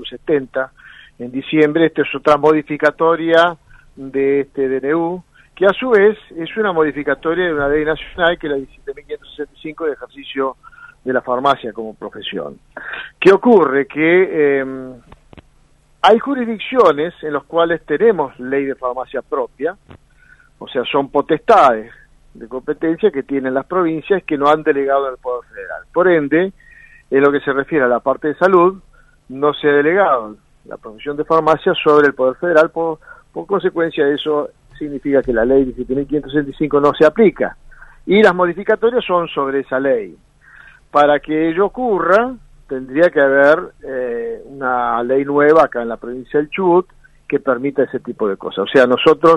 DNU 70 en diciembre. Esta es otra modificatoria de este DNU, que a su vez es una modificatoria de una ley nacional, que es la 17.565 de ejercicio de la farmacia como profesión. ¿Qué ocurre? Que hay jurisdicciones en las cuales tenemos ley de farmacia propia, o sea, son potestades de competencia que tienen las provincias que no han delegado al Poder Federal. Por ende, en lo que se refiere a la parte de salud, no se ha delegado la profesión de farmacia sobre el Poder Federal. Por consecuencia de eso, significa que la ley 17.565 no se aplica, y las modificatorias son sobre esa ley. Para que ello ocurra, tendría que haber una ley nueva acá en la provincia del Chubut que permita ese tipo de cosas. O sea, nosotros,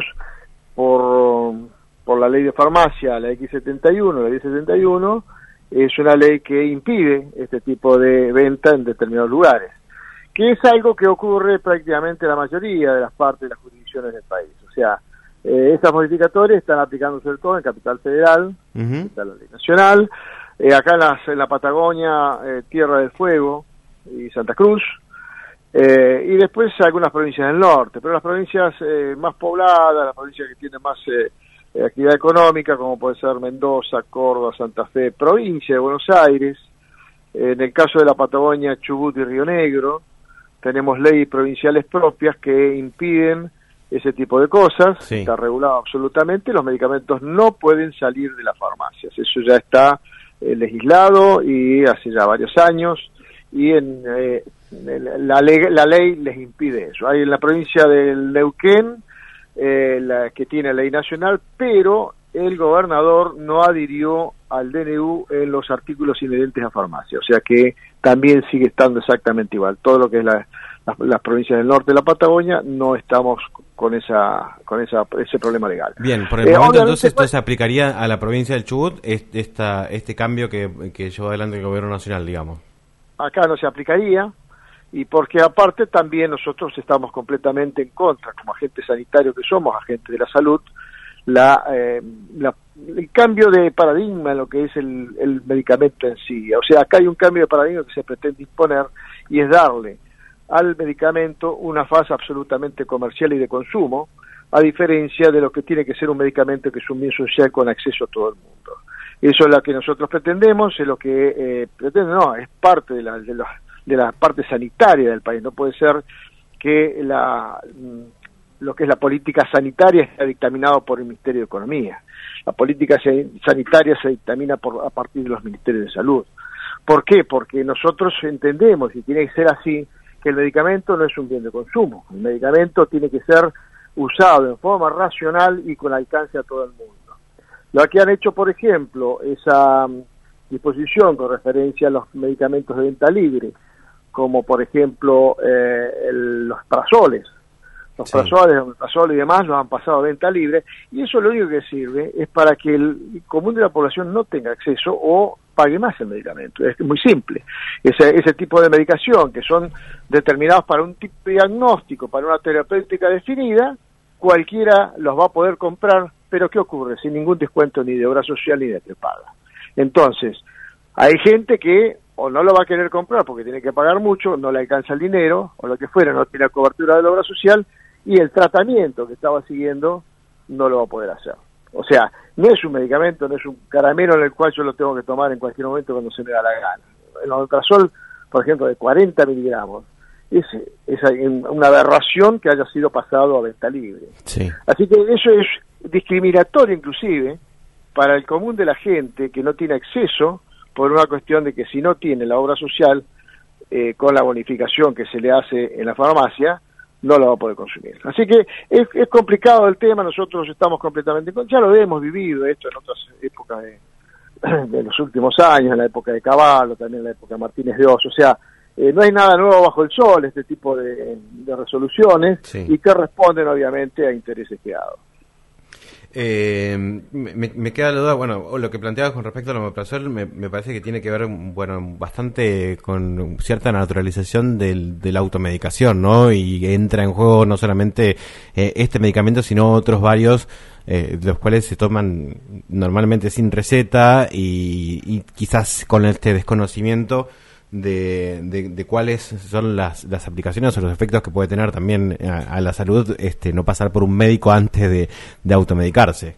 por la ley de farmacia, la X71, la 1071, es una ley que impide este tipo de venta en determinados lugares, que es algo que ocurre prácticamente en la mayoría de las partes de las jurisdicciones del país. O sea, estas modificatorias están aplicando sobre todo en Capital Federal, está la ley nacional, acá en la Patagonia, Tierra del Fuego y Santa Cruz, y después algunas provincias del norte, pero las provincias más pobladas, las provincias que tienen más actividad económica, como puede ser Mendoza, Córdoba, Santa Fe, provincia de Buenos Aires, en el caso de la Patagonia, Chubut y Río Negro, tenemos leyes provinciales propias que impiden ese tipo de cosas. Sí. Está regulado absolutamente, los medicamentos no pueden salir de las farmacias, eso ya está legislado y hace ya varios años, y la ley les impide eso. Hay en la provincia del Neuquén, la que tiene ley nacional, pero el gobernador no adhirió al DNU en los artículos inherentes a farmacia, o sea que también sigue estando exactamente igual. Todo lo que es las provincias del norte de la Patagonia no estamos con ese problema legal. Bien, por el momento entonces esto se aplicaría a la provincia del Chubut, este cambio que llevó adelante el gobierno nacional, digamos. Acá no se aplicaría, y porque aparte también nosotros estamos completamente en contra, como agentes sanitarios que somos, agentes de la salud, el cambio de paradigma en lo que es el medicamento en sí. O sea, acá hay un cambio de paradigma que se pretende imponer, y es darle al medicamento una fase absolutamente comercial y de consumo, a diferencia de lo que tiene que ser un medicamento que es un bien social con acceso a todo el mundo. Eso es lo que nosotros pretendemos, es lo que es parte de la parte sanitaria del país. No puede ser que lo que es la política sanitaria está dictaminado por el Ministerio de Economía. La política sanitaria se dictamina a partir de los ministerios de salud. ¿Por qué? Porque nosotros entendemos, y tiene que ser así, que el medicamento no es un bien de consumo. El medicamento tiene que ser usado en forma racional y con alcance a todo el mundo. Lo que han hecho, por ejemplo, esa disposición con referencia a los medicamentos de venta libre, como por ejemplo los prazoles. Los prazoles y demás los han pasado a venta libre, y eso lo único que sirve es para que el común de la población no tenga acceso o pague más el medicamento. Es muy simple. Ese tipo de medicación que son determinados para un tipo de diagnóstico, para una terapéutica definida, cualquiera los va a poder comprar, pero ¿qué ocurre? Sin ningún descuento ni de obra social ni de prepaga. Entonces, hay gente que o no lo va a querer comprar porque tiene que pagar mucho, no le alcanza el dinero, o lo que fuera, no tiene cobertura de la obra social, y el tratamiento que estaba siguiendo no lo va a poder hacer. O sea, no es un medicamento, no es un caramelo en el cual yo lo tengo que tomar en cualquier momento cuando se me da la gana. El omeprazol, por ejemplo, de 40 miligramos, es una aberración que haya sido pasado a venta libre. Sí. Así que eso es discriminatorio inclusive para el común de la gente que no tiene acceso, por una cuestión de que si no tiene la obra social, con la bonificación que se le hace en la farmacia, no lo va a poder consumir. Así que es complicado el tema, nosotros estamos completamente en contra, ya lo hemos vivido esto en otras épocas de los últimos años, en la época de Cavallo, también en la época de Martínez de Oz, o sea, no hay nada nuevo bajo el sol, este tipo de resoluciones, sí, y que responden obviamente a intereses creados. Me queda la duda, bueno, lo que planteabas con respecto al omeprazol me parece que tiene que ver, bastante con cierta naturalización de la automedicación, ¿no? Y entra en juego no solamente este medicamento, sino otros varios, los cuales se toman normalmente sin receta y quizás con este desconocimiento de cuáles son las aplicaciones o los efectos que puede tener también a la salud no pasar por un médico antes de automedicarse.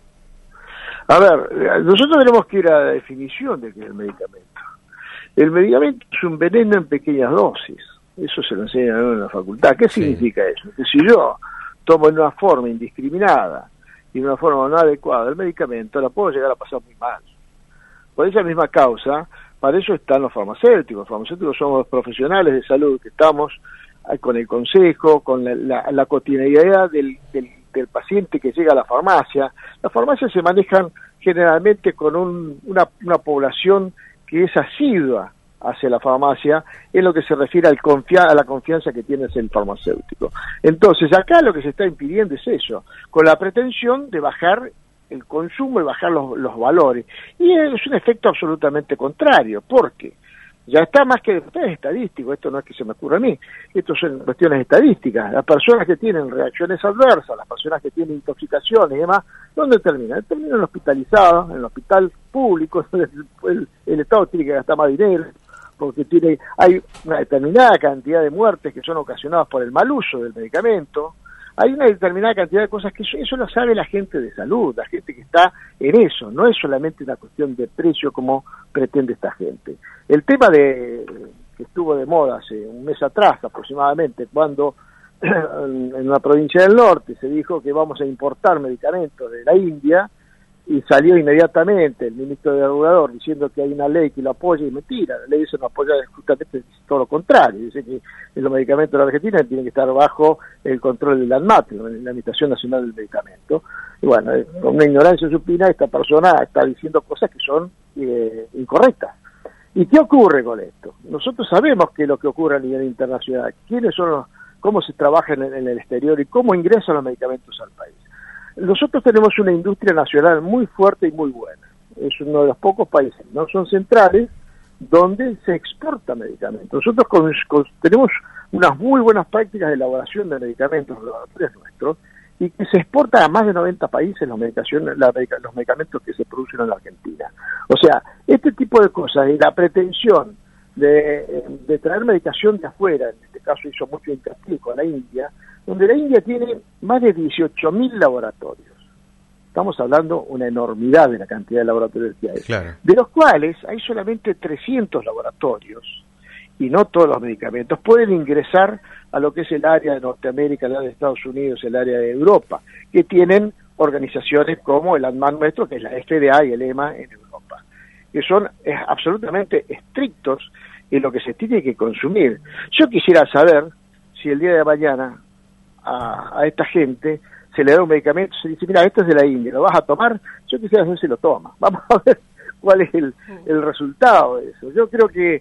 A ver, nosotros tenemos que ir a la definición de qué es el medicamento. El medicamento es un veneno en pequeñas dosis. Eso se lo enseñan en la facultad. ¿Qué significa eso? Que si yo tomo en una forma indiscriminada y de una forma no adecuada el medicamento, la puedo llegar a pasar muy mal. Por esa misma causa, para eso están los farmacéuticos. Los farmacéuticos somos los profesionales de salud que estamos con el consejo, con la cotidianidad del paciente que llega a la farmacia. Las farmacias se manejan generalmente con una población que es asidua hacia la farmacia en lo que se refiere a la confianza que tiene el farmacéutico. Entonces, acá lo que se está impidiendo es eso, con la pretensión de bajar el consumo y bajar los valores. Y es un efecto absolutamente contrario, porque ya está más que estadístico, esto no es que se me ocurra a mí, esto son cuestiones estadísticas. Las personas que tienen reacciones adversas, las personas que tienen intoxicaciones y demás, ¿dónde terminan? Terminan hospitalizados, en el hospital público. El Estado tiene que gastar más dinero, porque hay una determinada cantidad de muertes que son ocasionadas por el mal uso del medicamento. Hay una determinada cantidad de cosas que eso lo sabe la gente de salud, la gente que está en eso, no es solamente una cuestión de precio como pretende esta gente. El tema que estuvo de moda hace un mes atrás aproximadamente, cuando en una provincia del norte se dijo que vamos a importar medicamentos de la India, y salió inmediatamente el ministro de Regulador diciendo que hay una ley que lo apoya, y mentira, la ley eso no apoya, justamente todo lo contrario, dice que los medicamentos de la Argentina tienen que estar bajo el control del ANMAT, la Administración Nacional del Medicamento. Y bueno, con una ignorancia supina, esta persona está diciendo cosas que son incorrectas. ¿Y qué ocurre con esto? Nosotros sabemos qué es lo que ocurre a nivel internacional, cómo se trabaja en el exterior y cómo ingresan los medicamentos al país. Nosotros tenemos una industria nacional muy fuerte y muy buena. Es uno de los pocos países, no son centrales, donde se exporta medicamentos. Nosotros tenemos unas muy buenas prácticas de elaboración de medicamentos, los laboratorios nuestros, y que se exporta a más de 90 países los medicamentos que se producen en la Argentina. O sea, este tipo de cosas y la pretensión de traer medicación de afuera, en este caso hizo mucho hincapié con la India, donde la India tiene más de 18.000 laboratorios. Estamos hablando una enormidad de la cantidad de laboratorios que hay. Claro. De los cuales hay solamente 300 laboratorios, y no todos los medicamentos pueden ingresar a lo que es el área de Norteamérica, el área de Estados Unidos, el área de Europa, que tienen organizaciones como el ANMAT nuestro, que es la FDA y el EMA en Europa, que son absolutamente estrictos en lo que se tiene que consumir. Yo quisiera saber si el día de mañana a esta gente se le da un medicamento, se dice, mira, esto es de la India, ¿lo vas a tomar? Yo quisiera saber si lo toma. Vamos a ver cuál es el resultado de eso. Yo creo que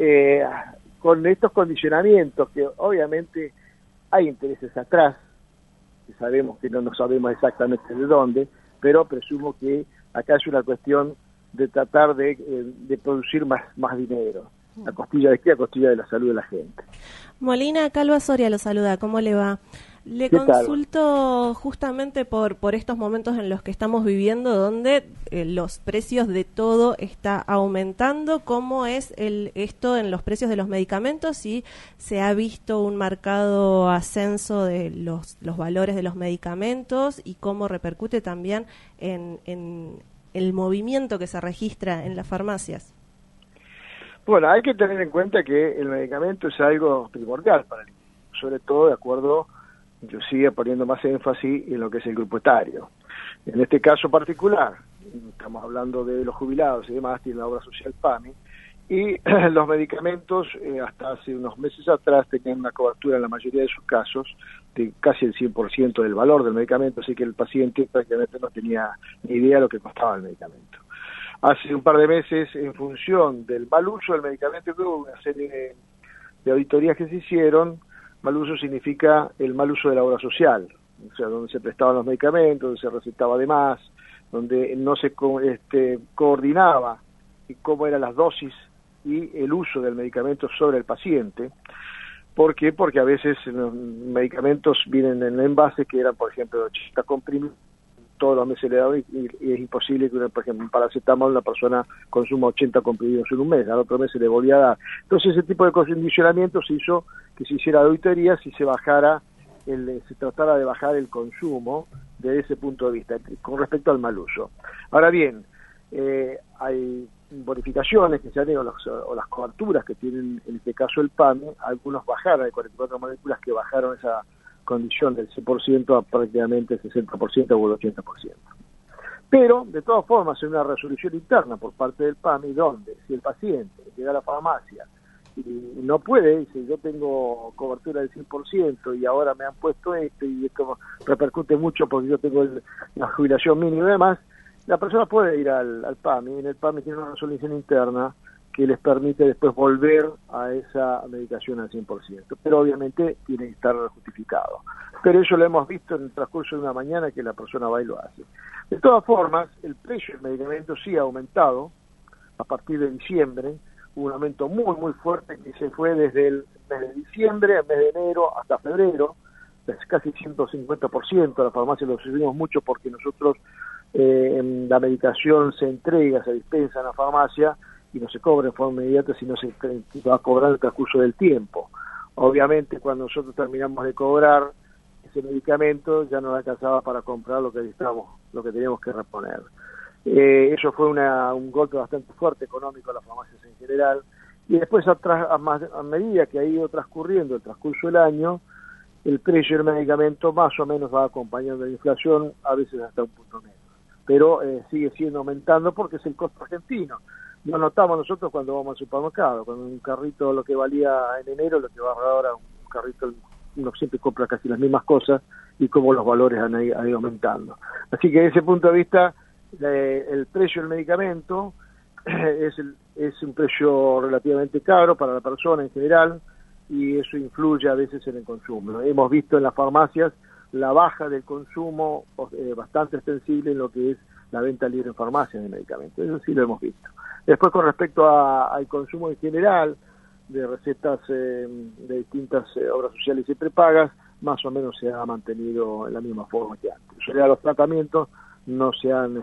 con estos condicionamientos, que obviamente hay intereses atrás, que sabemos que no sabemos exactamente de dónde, pero presumo que acá es una cuestión de tratar de producir más dinero. ¿A costilla de qué? A costilla de la salud de la gente. Molina, Calva Soria lo saluda, ¿cómo le va? Le consulto justamente por estos momentos en los que estamos viviendo, donde los precios de todo está aumentando. ¿Cómo es esto en los precios de los medicamentos? Si se ha visto un marcado ascenso de los valores de los medicamentos y cómo repercute también en el movimiento que se registra en las farmacias. Bueno, hay que tener en cuenta que el medicamento es algo primordial para el individuo, sobre todo de acuerdo, yo sigo poniendo más énfasis en lo que es el grupo etario. En este caso particular, estamos hablando de los jubilados y demás, tiene la obra social PAMI, y los medicamentos hasta hace unos meses atrás tenían una cobertura en la mayoría de sus casos de casi el 100% del valor del medicamento, así que el paciente prácticamente no tenía ni idea de lo que costaba el medicamento. Hace un par de meses, en función del mal uso del medicamento, hubo una serie de auditorías que se hicieron. Mal uso significa el mal uso de la obra social, o sea, donde se prestaban los medicamentos, donde se recetaba de más, donde no se coordinaba cómo eran las dosis y el uso del medicamento sobre el paciente. ¿Por qué? Porque a veces los medicamentos vienen en envases que eran, por ejemplo, 80 comprimidos, todos los meses le da y es imposible que, por ejemplo, un paracetamol una persona consuma 80 comprimidos en un mes, al otro mes se le volvía a dar. Entonces ese tipo de condicionamientos hizo que se hiciera auditoría si se bajara, se tratara de bajar el consumo desde ese punto de vista, con respecto al mal uso. Ahora bien, hay bonificaciones que se han hecho, o las coberturas que tienen en este caso el PAMI, algunos bajaron, hay 44 moléculas que bajaron esa condición del 100% a prácticamente el 60% o el 80%. Pero, de todas formas, hay una resolución interna por parte del PAMI donde si el paciente llega a la farmacia y no puede, dice, yo tengo cobertura del 100% y ahora me han puesto esto y esto repercute mucho porque yo tengo la jubilación mínima y demás, la persona puede ir al PAMI, en el PAMI tiene una resolución interna que les permite después volver a esa medicación al 100%, pero obviamente tiene que estar justificado. Pero eso lo hemos visto en el transcurso de una mañana que la persona va y lo hace. De todas formas, el precio del medicamento sí ha aumentado a partir de diciembre, hubo un aumento muy muy fuerte que se fue desde el mes de diciembre, el mes de enero hasta febrero, es casi 150%, la farmacia lo subimos mucho porque nosotros la medicación se entrega, se dispensa en la farmacia y no se cobra en forma inmediata, sino se va a cobrar en el transcurso del tiempo. Obviamente cuando nosotros terminamos de cobrar ese medicamento ya no alcanzaba para comprar lo que necesitábamos, lo que teníamos que reponer. Eso fue un golpe bastante fuerte económico a las farmacias en general, y después a medida que ha ido transcurriendo el transcurso del año, el precio del medicamento más o menos va acompañando la inflación, a veces hasta un punto menos, pero sigue siendo aumentando porque es el costo argentino. Lo notamos nosotros cuando vamos al supermercado, cuando un carrito lo que valía en enero, lo que va ahora un carrito, uno siempre compra casi las mismas cosas y como los valores han ido aumentando. Así que desde ese punto de vista, el precio del medicamento es un precio relativamente caro para la persona en general y eso influye a veces en el consumo. Hemos visto en las farmacias la baja del consumo bastante extensible en lo que es la venta libre en farmacias de medicamentos, eso sí lo hemos visto. Después con respecto al consumo en general de recetas de distintas obras sociales y prepagas, más o menos se ha mantenido en la misma forma que antes. O sea, los tratamientos no se han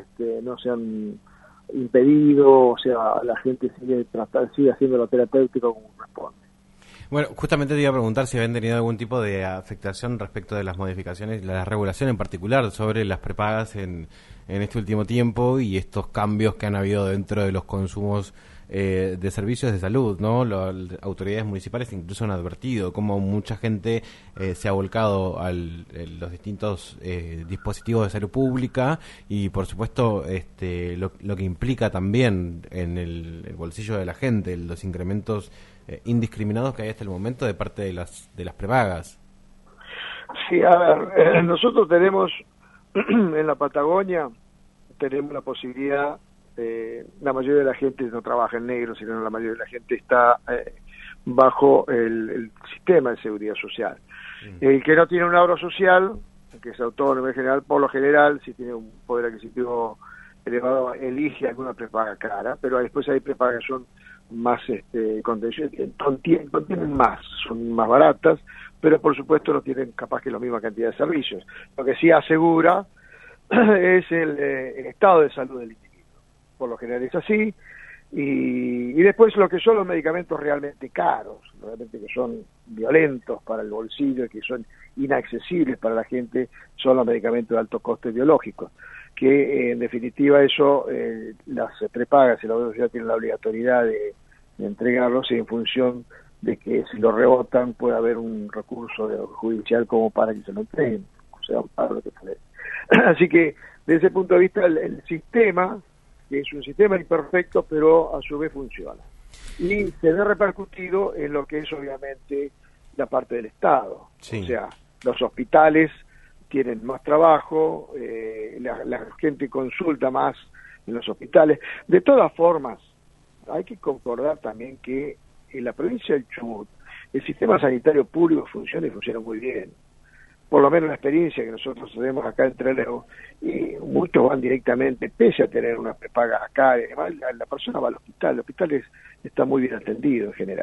impedido, o sea, la gente sigue haciendo lo terapéutico como corresponde. Bueno, justamente te iba a preguntar si habían tenido algún tipo de afectación respecto de las modificaciones, la regulación en particular sobre las prepagas en este último tiempo y estos cambios que han habido dentro de los consumos de servicios de salud, ¿no? Las autoridades municipales incluso han advertido cómo mucha gente se ha volcado a los distintos dispositivos de salud pública y por supuesto lo que implica también en el bolsillo de la gente, los incrementos indiscriminados que hay hasta el momento de parte de las prepagas. Sí, a ver, nosotros tenemos en la Patagonia tenemos la posibilidad, la mayoría de la gente no trabaja en negro, sino la mayoría de la gente está bajo el sistema de seguridad social. El que no tiene un ahorro social, que es autónomo en general, por lo general, si tiene un poder adquisitivo elevado, elige alguna prepaga cara, pero después hay prepagas que son más contienen más, son más baratas, pero por supuesto no tienen capaz que la misma cantidad de servicios. Lo que sí asegura es el estado de salud del individuo, por lo general es así, y después lo que son los medicamentos realmente caros, realmente que son violentos para el bolsillo y que son inaccesibles para la gente, son los medicamentos de alto coste biológico, que en definitiva eso las prepagas y la sociedad tienen la obligatoriedad de entregarlos y en función de que si lo rebotan puede haber un recurso judicial como para que se lo entreguen, o sea, para lo que se. Así que desde ese punto de vista el sistema, que es un sistema imperfecto, pero a su vez funciona. Y se ve repercutido en lo que es obviamente la parte del Estado. Sí. O sea, los hospitales tienen más trabajo, la gente consulta más en los hospitales. De todas formas, hay que concordar también que en la provincia del Chubut el sistema sanitario público funciona y funciona muy bien. Por lo menos la experiencia que nosotros tenemos acá en Trelew, y muchos van directamente, pese a tener una prepaga acá, además la persona va al hospital, el hospital está muy bien atendido en general.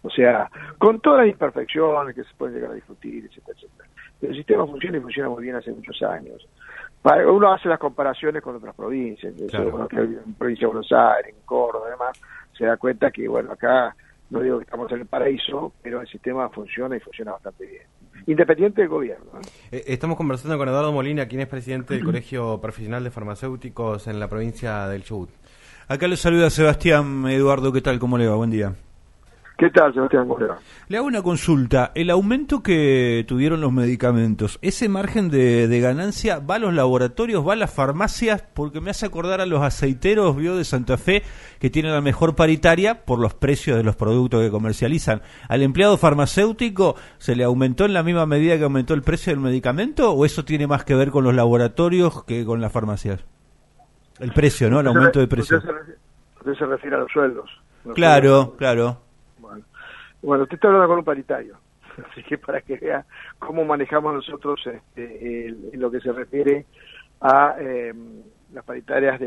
O sea, con todas las imperfecciones que se pueden llegar a discutir, etcétera, etcétera. El sistema funciona y funciona muy bien hace muchos años. Uno hace las comparaciones con otras provincias, claro. En provincia de Buenos Aires, en Córdoba, además, se da cuenta que, bueno, acá no digo que estamos en el paraíso, pero el sistema funciona y funciona bastante bien, independiente del gobierno. Estamos conversando con Eduardo Molina, quien es presidente del Colegio Profesional de Farmacéuticos en la provincia del Chubut. Acá lo saluda Sebastián. Eduardo, ¿qué tal? ¿Cómo le va? Buen día. ¿Qué tal, Sebastián? ¿Cómo le va? Le hago una consulta. El aumento que tuvieron los medicamentos, ¿ese margen de ganancia va a los laboratorios, va a las farmacias? Porque me hace acordar a los aceiteros, de Santa Fe, que tienen la mejor paritaria por los precios de los productos que comercializan. ¿Al empleado farmacéutico se le aumentó en la misma medida que aumentó el precio del medicamento, o eso tiene más que ver con los laboratorios que con las farmacias? El precio, ¿no? El aumento de precio. Usted se refiere a los sueldos. Claro, claro. Bueno, usted está hablando con un paritario, así que para que vea cómo manejamos nosotros en lo que se refiere a las paritarias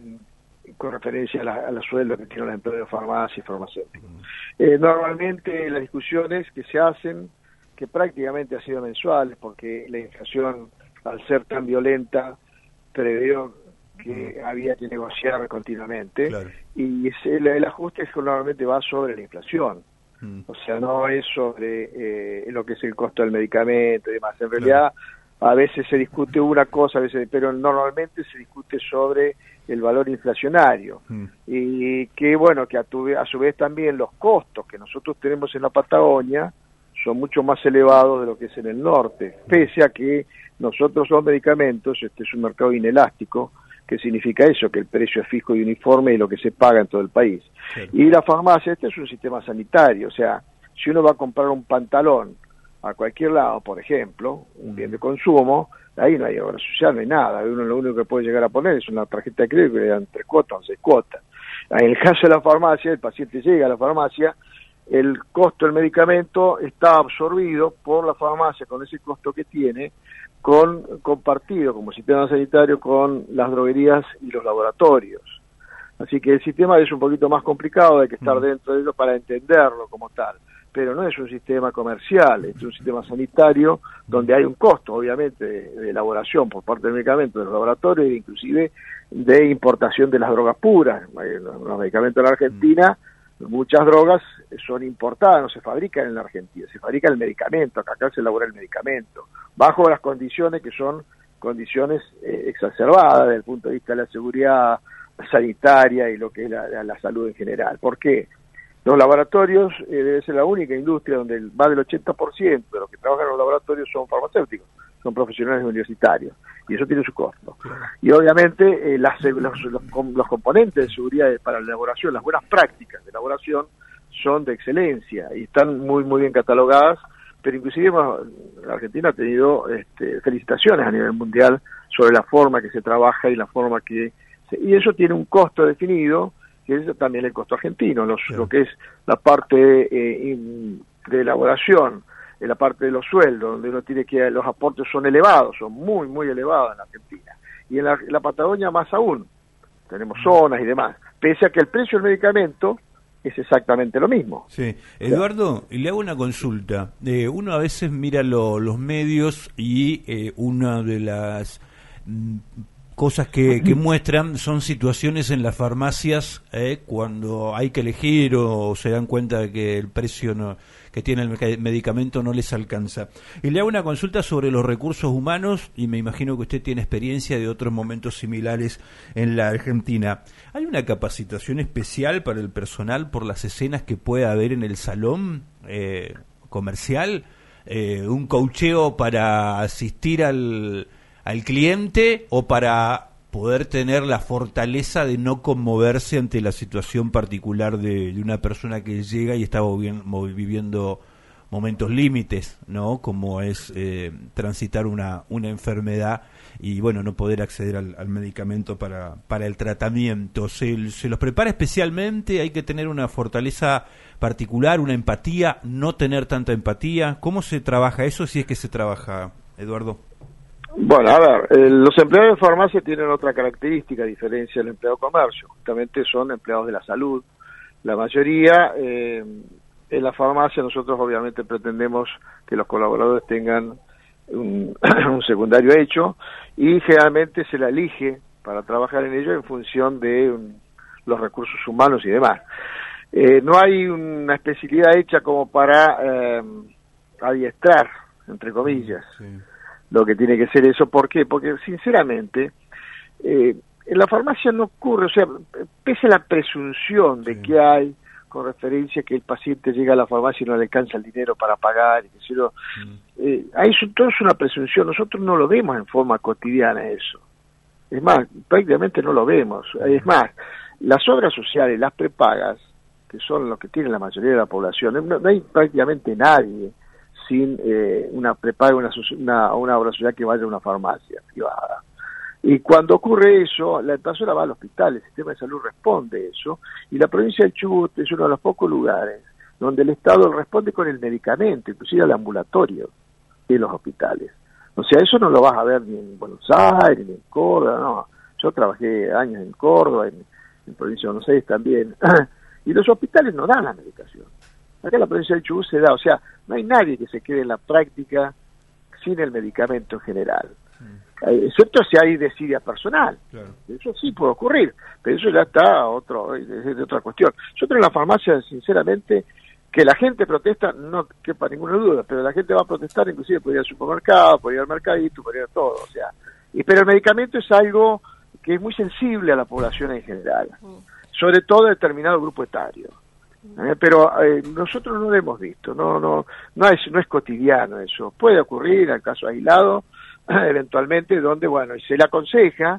con referencia a los sueldos que tienen los empleados de farmacia y farmacéuticos. Normalmente las discusiones que se hacen, que prácticamente han sido mensuales, porque la inflación, al ser tan violenta, previó que había que negociar continuamente, claro. Y el ajuste normalmente va sobre la inflación. O sea, no es sobre lo que es el costo del medicamento y demás. En realidad, a veces se discute una cosa, pero normalmente se discute sobre el valor inflacionario. Y que, bueno, que a su vez también los costos que nosotros tenemos en la Patagonia son mucho más elevados de lo que es en el norte, pese a que nosotros los medicamentos, este es un mercado inelástico, que significa eso, que el precio es fijo y uniforme y lo que se paga en todo el país. Claro. Y la farmacia, este es un sistema sanitario, o sea, si uno va a comprar un pantalón a cualquier lado, por ejemplo, un bien de consumo, ahí no hay obra social, no hay nada, uno lo único que puede llegar a poner es una tarjeta de crédito que le dan 3 cuotas o 6 cuotas. En el caso de la farmacia, el paciente llega a la farmacia, el costo del medicamento está absorbido por la farmacia con ese costo que tiene, compartido como sistema sanitario con las droguerías y los laboratorios. Así que el sistema es un poquito más complicado, hay que estar dentro de ello para entenderlo como tal, pero no es un sistema comercial, es un sistema sanitario donde hay un costo, obviamente, de elaboración por parte del medicamento de los laboratorios e inclusive de importación de las drogas puras. Los medicamentos en la Argentina, muchas drogas son importadas, no se fabrican en la Argentina, se fabrica el medicamento, acá se elabora el medicamento, bajo las condiciones que son condiciones exacerbadas desde el punto de vista de la seguridad sanitaria y lo que es la salud en general. ¿Por qué? Los laboratorios debe ser la única industria donde más del 80% de los que trabajan en los laboratorios son farmacéuticos, son profesionales universitarios, y eso tiene su costo. Y obviamente los componentes de seguridad para la elaboración, las buenas prácticas de elaboración son de excelencia y están muy muy bien catalogadas, pero inclusive la Argentina ha tenido felicitaciones a nivel mundial sobre la forma que se trabaja y la forma que... Y eso tiene un costo definido, que es también el costo argentino, lo que es la parte de elaboración, en la parte de los sueldos, donde uno tiene que, los aportes son elevados, son muy, muy elevados en la Argentina. Y en la Patagonia más aún, tenemos zonas y demás, pese a que el precio del medicamento es exactamente lo mismo. Sí, Eduardo, le hago una consulta. Uno a veces mira los medios y una de las cosas que muestran son situaciones en las farmacias cuando hay que elegir o se dan cuenta de que el precio que tiene el medicamento no les alcanza. Y le hago una consulta sobre los recursos humanos, y me imagino que usted tiene experiencia de otros momentos similares en la Argentina. ¿Hay una capacitación especial para el personal por las escenas que puede haber en el salón comercial? ¿Un coacheo para asistir al cliente o para poder tener la fortaleza de no conmoverse ante la situación particular de una persona que llega y está viviendo momentos límites, ¿no? Como es transitar una enfermedad y, bueno, no poder acceder al medicamento para el tratamiento. ¿Se los prepara especialmente? ¿Hay que tener una fortaleza particular, una empatía, no tener tanta empatía? ¿Cómo se trabaja eso, si es que se trabaja, Eduardo? Bueno, a ver, los empleados de farmacia tienen otra característica a diferencia del empleado de comercio, justamente son empleados de la salud. La mayoría En la farmacia nosotros obviamente pretendemos que los colaboradores tengan un secundario hecho y generalmente se la elige para trabajar en ello en función de los recursos humanos y demás. No hay una especialidad hecha como para adiestrar, entre comillas, lo que tiene que ser eso. ¿Por qué? Porque sinceramente en la farmacia no ocurre, o sea, pese a la presunción de que hay con referencia que el paciente llega a la farmacia y no le alcanza el dinero para pagar, y que si no, ahí todo es una presunción. Nosotros no lo vemos en forma cotidiana eso. Es más, prácticamente no lo vemos. Es más, las obras sociales, las prepagas, que son lo que tiene la mayoría de la población, no hay prácticamente nadie sin una prepaga, una obra social que vaya a una farmacia privada. Y cuando ocurre eso, la persona va al hospital, el sistema de salud responde a eso, y la provincia del Chubut es uno de los pocos lugares donde el Estado responde con el medicamento, inclusive al ambulatorio de los hospitales. O sea, eso no lo vas a ver ni en Buenos Aires, ni en Córdoba, no. Yo trabajé años en Córdoba, en provincia de Buenos Aires también, y los hospitales no dan la medicación. Acá en la provincia del Chubut se da, o sea, no hay nadie que se quede en la práctica sin el medicamento en general. Excepto si hay desidia personal. Claro. Eso sí puede ocurrir, pero eso ya está es de otra cuestión. Nosotros en la farmacia, sinceramente, que la gente protesta, no quepa ninguna duda, pero la gente va a protestar, inclusive puede ir al supermercado, puede ir al mercadito, puede ir a todo, o sea, pero el medicamento es algo que es muy sensible a la población en general, sobre todo a determinado grupo etario. Pero nosotros no lo hemos visto, no es cotidiano eso. Puede ocurrir al caso aislado, eventualmente, donde, bueno, y se le aconseja,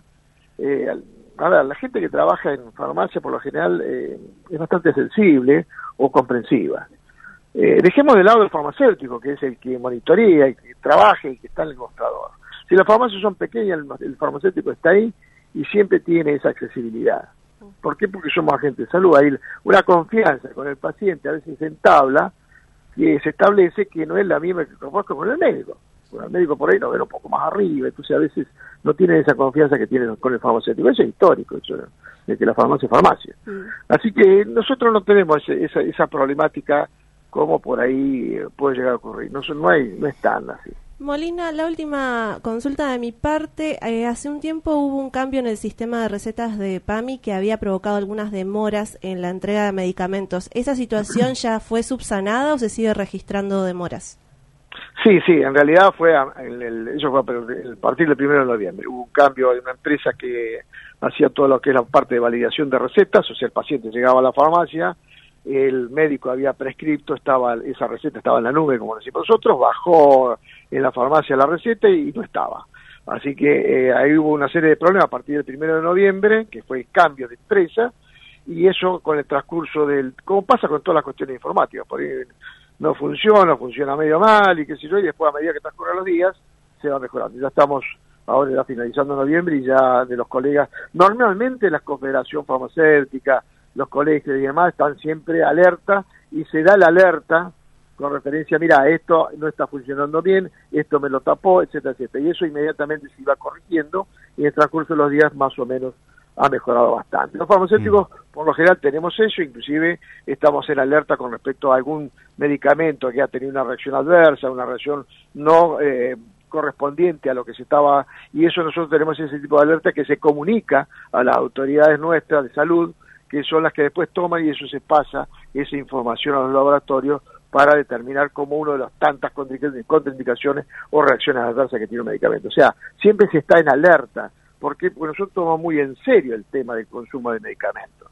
a ver, la gente que trabaja en farmacia por lo general es bastante sensible o comprensiva. Dejemos de lado el farmacéutico, que es el que monitorea, el que trabaja y que está en el mostrador. Si las farmacias son pequeñas, el farmacéutico está ahí y siempre tiene esa accesibilidad. ¿Por qué? Porque somos agentes de salud. Hay una confianza con el paciente, a veces se entabla, que se establece que no es la misma que conozco con el médico. Bueno, el médico por ahí lo ve un poco más arriba, entonces a veces no tienen esa confianza que tienen con el farmacéutico. Eso es histórico, eso, de que la farmacia es farmacia. Así que nosotros no tenemos esa problemática como por ahí puede llegar a ocurrir. No es tan así. Molina, la última consulta de mi parte. Hace un tiempo hubo un cambio en el sistema de recetas de PAMI que había provocado algunas demoras en la entrega de medicamentos. ¿Esa situación ya fue subsanada o se sigue registrando demoras? Sí, en realidad fue eso fue a partir del 1 de noviembre. Hubo un cambio de una empresa que hacía todo lo que es la parte de validación de recetas, o sea, el paciente llegaba a la farmacia, el médico había prescripto, esa receta estaba en la nube, como decimos nosotros, bajó en la farmacia la receta y no estaba. Así que ahí hubo una serie de problemas a partir del 1 de noviembre, que fue el cambio de empresa, y eso con el transcurso como pasa con todas las cuestiones informáticas, por ahí no funciona medio mal y qué sé yo, y después a medida que transcurren los días se va mejorando. Ya estamos ahora ya finalizando noviembre y ya de los colegas, normalmente la Confederación Farmacéutica, los colegios y demás están siempre alerta y se da la alerta con referencia, mira, esto no está funcionando bien, esto me lo tapó, etcétera, etcétera, y eso inmediatamente se iba corrigiendo y en el transcurso de los días más o menos ha mejorado bastante. Los farmacéuticos, por lo general, tenemos eso, inclusive estamos en alerta con respecto a algún medicamento que ha tenido una reacción adversa, una reacción no correspondiente a lo que se estaba, y eso nosotros tenemos ese tipo de alerta que se comunica a las autoridades nuestras de salud, que son las que después toman y eso se pasa, esa información a los laboratorios para determinar como uno de las tantas contraindicaciones o reacciones adversas que tiene un medicamento. O sea, siempre se está en alerta. ¿Por qué? Porque nosotros tomamos muy en serio el tema del consumo de medicamentos.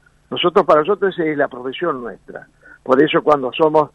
Para nosotros es la profesión nuestra. Por eso cuando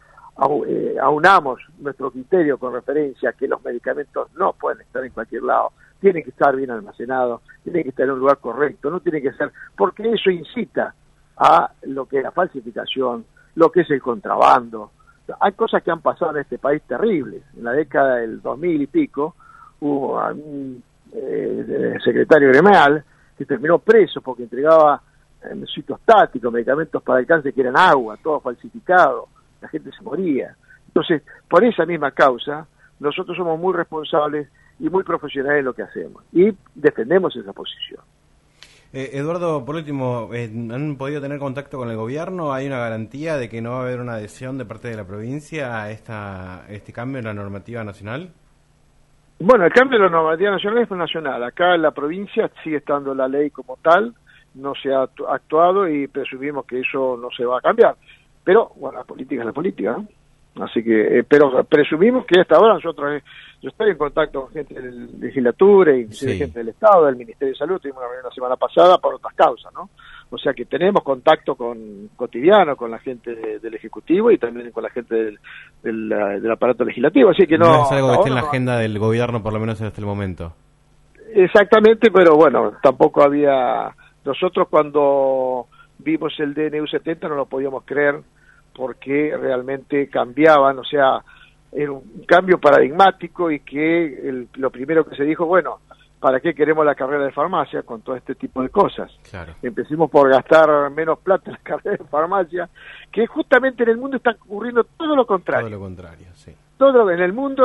aunamos nuestro criterio con referencia a que los medicamentos no pueden estar en cualquier lado, tienen que estar bien almacenados, tienen que estar en un lugar correcto, no tienen que ser, porque eso incita a lo que es la falsificación, lo que es el contrabando. Hay cosas que han pasado en este país terribles. En la década del 2000 y pico hubo un secretario gremial que terminó preso porque entregaba citostáticos, medicamentos para el cáncer que eran agua, todo falsificado, la gente se moría. Entonces, por esa misma causa, nosotros somos muy responsables y muy profesionales en lo que hacemos y defendemos esa posición. Eduardo, por último, ¿han podido tener contacto con el gobierno? ¿Hay una garantía de que no va a haber una adhesión de parte de la provincia a este cambio en la normativa nacional? Bueno, el cambio de la normativa nacional es nacional. Acá en la provincia sigue estando la ley como tal, no se ha actuado y presumimos que eso no se va a cambiar. Pero, bueno, la política es la política, ¿no? Así que, pero presumimos que hasta ahora nosotros, yo estoy en contacto con gente de la legislatura y gente del Estado, del Ministerio de Salud, tuvimos una reunión la semana pasada por otras causas, ¿no? O sea que tenemos contacto cotidiano con la gente del Ejecutivo y también con la gente del aparato legislativo, así que no es algo que esté en la agenda del gobierno, por lo menos hasta el momento. Exactamente, pero bueno, tampoco había... Nosotros cuando vimos el DNU 70 no lo podíamos creer, porque realmente cambiaban, o sea, era un cambio paradigmático y que lo primero que se dijo, bueno, ¿para qué queremos la carrera de farmacia con todo este tipo de cosas? Claro. Empecemos por gastar menos plata en la carrera de farmacia, que justamente en el mundo está ocurriendo todo lo contrario. Todo lo contrario, sí. Todo en el mundo,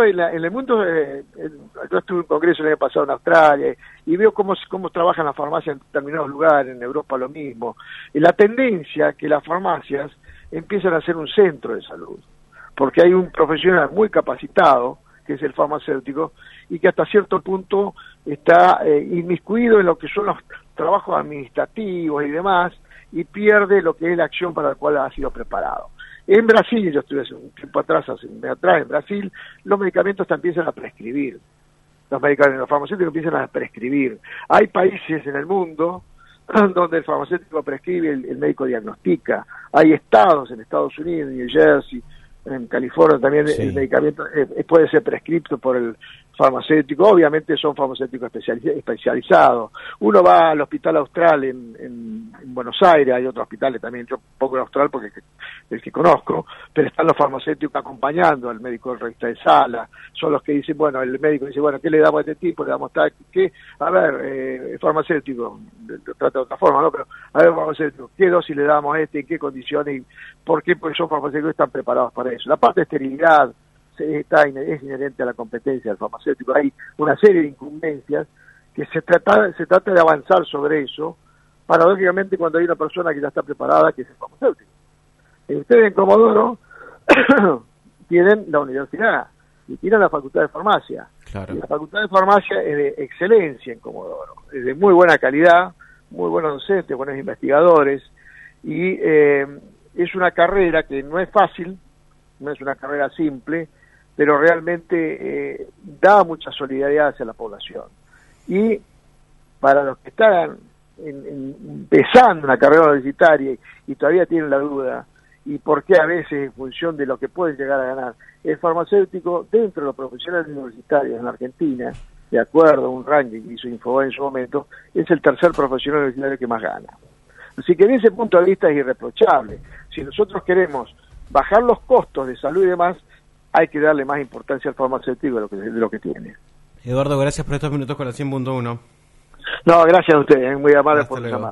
yo estuve en un congreso el año pasado en Australia y veo cómo trabajan las farmacias en determinados lugares, en Europa lo mismo. Y la tendencia que las farmacias empiezan a ser un centro de salud, porque hay un profesional muy capacitado, que es el farmacéutico, y que hasta cierto punto está inmiscuido en lo que son los trabajos administrativos y demás, y pierde lo que es la acción para la cual ha sido preparado. En Brasil, yo estuve hace un tiempo atrás, en Brasil, los medicamentos empiezan a prescribir. Los farmacéuticos empiezan a prescribir. Hay países en el mundo donde el farmacéutico prescribe, el médico diagnostica. Hay estados, en Estados Unidos, en New Jersey, en California también, sí. El medicamento puede ser prescrito por el farmacéutico. Obviamente son farmacéuticos especializados. Uno va al Hospital Austral en Buenos Aires, hay otros hospitales también, yo pongo el Austral porque es el que conozco, pero están los farmacéuticos acompañando al médico del registro de sala, son los que dicen, bueno, el médico dice, bueno, ¿qué le damos a este tipo? Le damos tal, ¿qué? A ver, farmacéutico, lo trata de otra forma, ¿no? Pero, a ver, farmacéutico, ¿qué dosis le damos a este? ¿En qué condiciones? ¿Y por qué? Porque son farmacéuticos que están preparados para eso. La parte de esterilidad es inherente a la competencia del farmacéutico. Hay una serie de incumbencias que se trata de avanzar sobre eso, paradójicamente cuando hay una persona que ya está preparada, que es el farmacéutico. Ustedes en Comodoro tienen la universidad y tienen la facultad de farmacia. Claro. Y la facultad de farmacia es de excelencia en Comodoro, es de muy buena calidad, muy buenos docentes, buenos investigadores, y es una carrera que no es fácil, no es una carrera simple, pero realmente da mucha solidaridad hacia la población. Y para los que están empezando una carrera universitaria y todavía tienen la duda, y por qué a veces en función de lo que pueden llegar a ganar, el farmacéutico dentro de los profesionales universitarios en la Argentina, de acuerdo a un ranking que hizo Infobae en su momento, es el tercer profesional universitario que más gana. Así que desde ese punto de vista es irreprochable. Si nosotros queremos bajar los costos de salud y demás, hay que darle más importancia al farmacéutico de lo que tiene. Eduardo, gracias por estos minutos con la 100.1. No, gracias a ustedes, muy amable por llamar.